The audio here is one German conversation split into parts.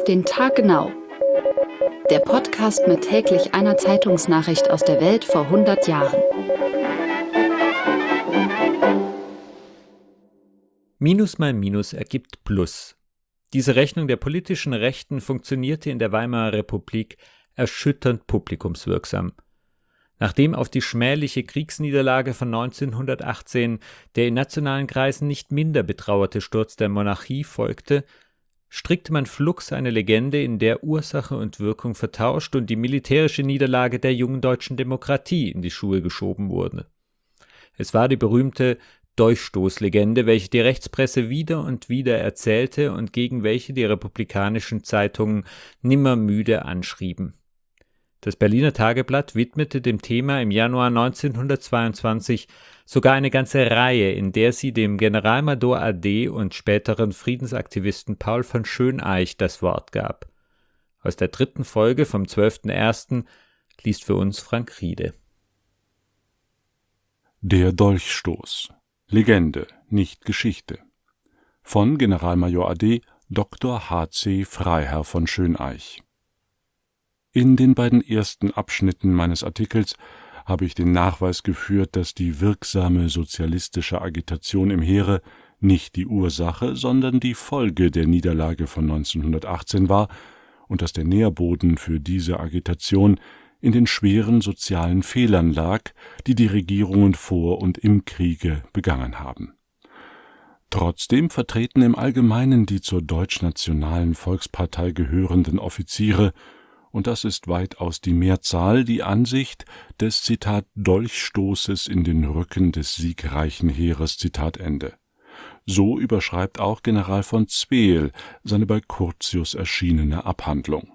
Auf den Tag genau. Der Podcast mit täglich einer Zeitungsnachricht aus der Welt vor 100 Jahren. Minus mal Minus ergibt Plus. Diese Rechnung der politischen Rechten funktionierte in der Weimarer Republik erschütternd publikumswirksam. Nachdem auf die schmähliche Kriegsniederlage von 1918 der in nationalen Kreisen nicht minder betrauerte Sturz der Monarchie folgte, strickte man flugs eine Legende, in der Ursache und Wirkung vertauscht und die militärische Niederlage der jungen deutschen Demokratie in die Schuhe geschoben wurde. Es war die berühmte Dolchstoßlegende, welche die Rechtspresse wieder und wieder erzählte und gegen welche die republikanischen Zeitungen nimmer müde anschrieben. Das Berliner Tageblatt widmete dem Thema im Januar 1922 sogar eine ganze Reihe, in der sie dem Generalmajor AD und späteren Friedensaktivisten Paul von Schöneich das Wort gab. Aus der 3. Folge vom 12.01. liest für uns Frank Riede. Der Dolchstoß. Legende, nicht Geschichte. Von Generalmajor AD Dr. H.C. Freiherr von Schöneich. In den beiden ersten Abschnitten meines Artikels habe ich den Nachweis geführt, dass die wirksame sozialistische Agitation im Heere nicht die Ursache, sondern die Folge der Niederlage von 1918 war und dass der Nährboden für diese Agitation in den schweren sozialen Fehlern lag, die die Regierungen vor und im Kriege begangen haben. Trotzdem vertreten im Allgemeinen die zur Deutschnationalen Volkspartei gehörenden Offiziere, und das ist weitaus die Mehrzahl, die Ansicht des, Zitat, Dolchstoßes in den Rücken des siegreichen Heeres, Zitat Ende. So überschreibt auch General von Zweel seine bei Curtius erschienene Abhandlung.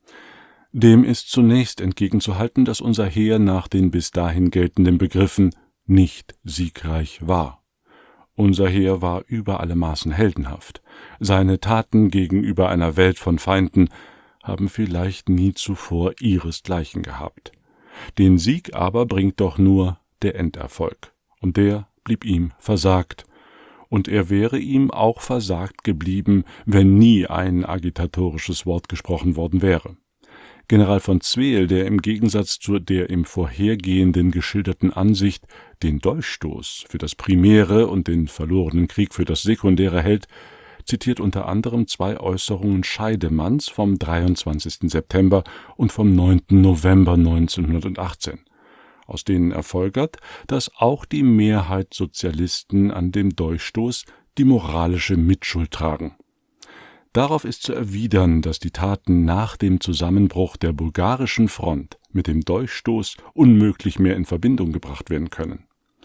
Dem ist zunächst entgegenzuhalten, dass unser Heer nach den bis dahin geltenden Begriffen nicht siegreich war. Unser Heer war über alle Maßen heldenhaft. Seine Taten gegenüber einer Welt von Feinden haben vielleicht nie zuvor ihresgleichen gehabt. Den Sieg aber bringt doch nur der Enderfolg, und der blieb ihm versagt, und er wäre ihm auch versagt geblieben, wenn nie ein agitatorisches Wort gesprochen worden wäre. General von Zweel, der im Gegensatz zu der im Vorhergehenden geschilderten Ansicht den Dolchstoß für das Primäre und den verlorenen Krieg für das Sekundäre hält, zitiert unter anderem zwei Äußerungen Scheidemanns vom 23. September und vom 9. November 1918, aus denen erfolgert, dass auch die Mehrheit Sozialisten an dem Dolchstoß die moralische Mitschuld tragen. Darauf ist zu erwidern, dass die Taten nach dem Zusammenbruch der bulgarischen Front mit dem Dolchstoß unmöglich mehr in Verbindung gebracht werden können.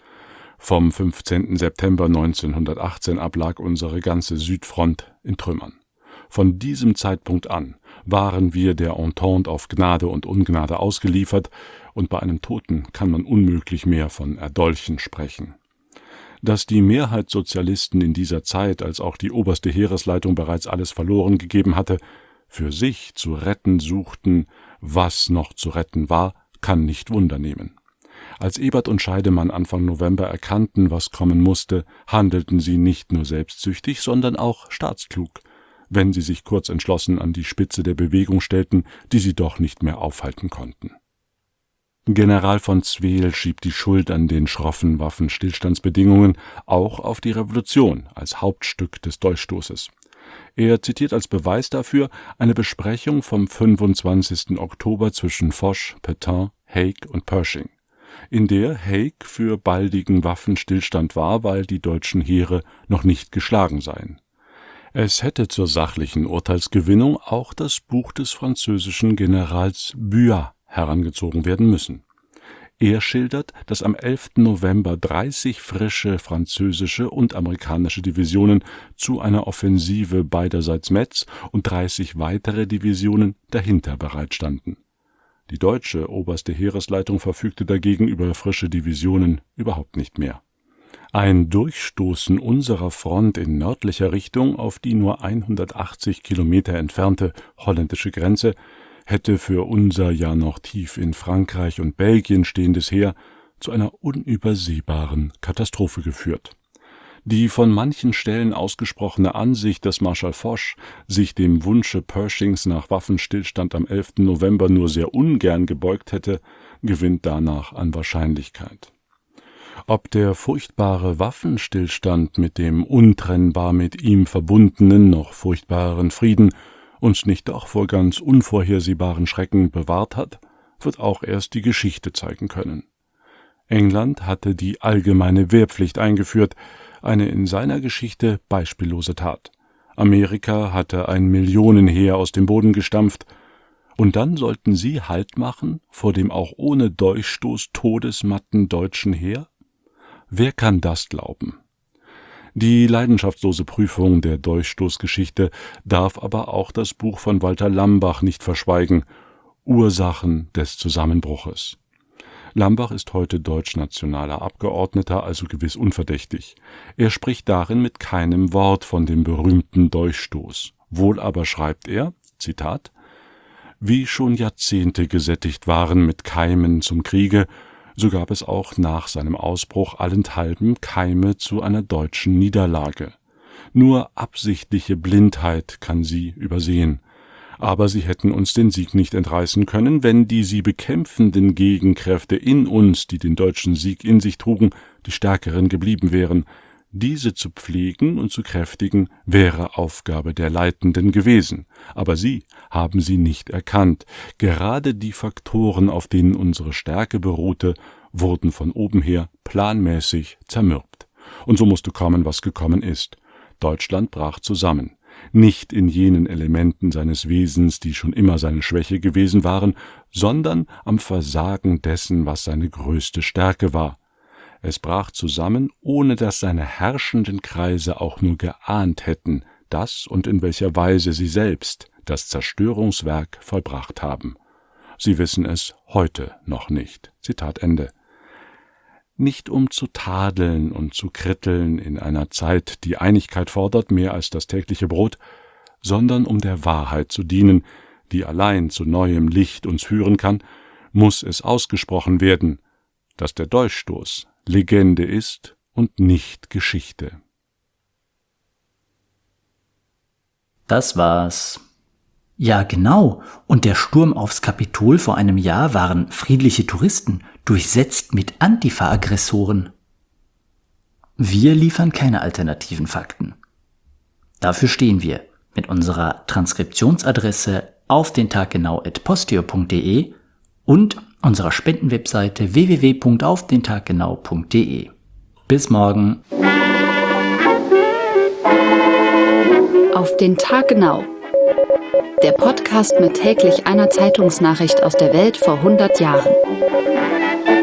Vom 15. September 1918 ab lag unsere ganze Südfront in Trümmern. Von diesem Zeitpunkt an waren wir der Entente auf Gnade und Ungnade ausgeliefert, und bei einem Toten kann man unmöglich mehr von Erdolchen sprechen. Dass die Mehrheit Sozialisten in dieser Zeit, als auch die oberste Heeresleitung bereits alles verloren gegeben hatte, für sich zu retten suchten, was noch zu retten war, kann nicht Wunder nehmen. Als Ebert und Scheidemann Anfang November erkannten, was kommen musste, handelten sie nicht nur selbstsüchtig, sondern auch staatsklug, wenn sie sich kurz entschlossen an die Spitze der Bewegung stellten, die sie doch nicht mehr aufhalten konnten. General von Zweel schiebt die Schuld an den schroffen Waffenstillstandsbedingungen auch auf die Revolution als Hauptstück des Dolchstoßes. Er zitiert als Beweis dafür eine Besprechung vom 25. Oktober zwischen Foch, Pétain, Haig und Pershing, in der Haig für baldigen Waffenstillstand war, weil die deutschen Heere noch nicht geschlagen seien. Es hätte zur sachlichen Urteilsgewinnung auch das Buch des französischen Generals Buat herangezogen werden müssen. Er schildert, dass am 11. November 30 frische französische und amerikanische Divisionen zu einer Offensive beiderseits Metz und 30 weitere Divisionen dahinter bereitstanden. Die deutsche oberste Heeresleitung verfügte dagegen über frische Divisionen überhaupt nicht mehr. Ein Durchstoßen unserer Front in nördlicher Richtung auf die nur 180 Kilometer entfernte holländische Grenze hätte für unser ja noch tief in Frankreich und Belgien stehendes Heer zu einer unübersehbaren Katastrophe geführt. Die von manchen Stellen ausgesprochene Ansicht, dass Marschall Foch sich dem Wunsche Pershings nach Waffenstillstand am 11. November nur sehr ungern gebeugt hätte, gewinnt danach an Wahrscheinlichkeit. Ob der furchtbare Waffenstillstand mit dem untrennbar mit ihm verbundenen, noch furchtbareren Frieden uns nicht doch vor ganz unvorhersehbaren Schrecken bewahrt hat, wird auch erst die Geschichte zeigen können. England hatte die allgemeine Wehrpflicht eingeführt, eine in seiner Geschichte beispiellose Tat. Amerika hatte ein Millionenheer aus dem Boden gestampft, und dann sollten sie Halt machen vor dem auch ohne Dolchstoß todesmatten deutschen Heer? Wer kann das glauben? Die leidenschaftslose Prüfung der Dolchstoßgeschichte darf aber auch das Buch von Walter Lambach nicht verschweigen, Ursachen des Zusammenbruches. Lambach ist heute deutschnationaler Abgeordneter, also gewiss unverdächtig. Er spricht darin mit keinem Wort von dem berühmten Dolchstoß. Wohl aber schreibt er, Zitat, »Wie schon Jahrzehnte gesättigt waren mit Keimen zum Kriege, so gab es auch nach seinem Ausbruch allenthalben Keime zu einer deutschen Niederlage. Nur absichtliche Blindheit kann sie übersehen. Aber sie hätten uns den Sieg nicht entreißen können, wenn die sie bekämpfenden Gegenkräfte in uns, die den deutschen Sieg in sich trugen, die stärkeren geblieben wären. Diese zu pflegen und zu kräftigen, wäre Aufgabe der Leitenden gewesen. Aber sie haben sie nicht erkannt. Gerade die Faktoren, auf denen unsere Stärke beruhte, wurden von oben her planmäßig zermürbt. Und so musste kommen, was gekommen ist. Deutschland brach zusammen. Nicht in jenen Elementen seines Wesens, die schon immer seine Schwäche gewesen waren, sondern am Versagen dessen, was seine größte Stärke war. Es brach zusammen, ohne dass seine herrschenden Kreise auch nur geahnt hätten, dass und in welcher Weise sie selbst das Zerstörungswerk vollbracht haben. Sie wissen es heute noch nicht. Zitat Ende. Nicht um zu tadeln und zu kritteln in einer Zeit, die Einigkeit fordert, mehr als das tägliche Brot, sondern um der Wahrheit zu dienen, die allein zu neuem Licht uns führen kann, muss es ausgesprochen werden, dass der Dolchstoß Legende ist und nicht Geschichte. Das war's. Ja, genau. Und der Sturm aufs Kapitol vor einem Jahr waren friedliche Touristen, durchsetzt mit Antifa-Aggressoren. Wir liefern keine alternativen Fakten. Dafür stehen wir mit unserer Transkriptionsadresse aufdentaggenau@posteo.de und unserer Spendenwebseite www.aufdentaggenau.de. Bis morgen. Auf den Tag genau. Der Podcast mit täglich einer Zeitungsnachricht aus der Welt vor 100 Jahren.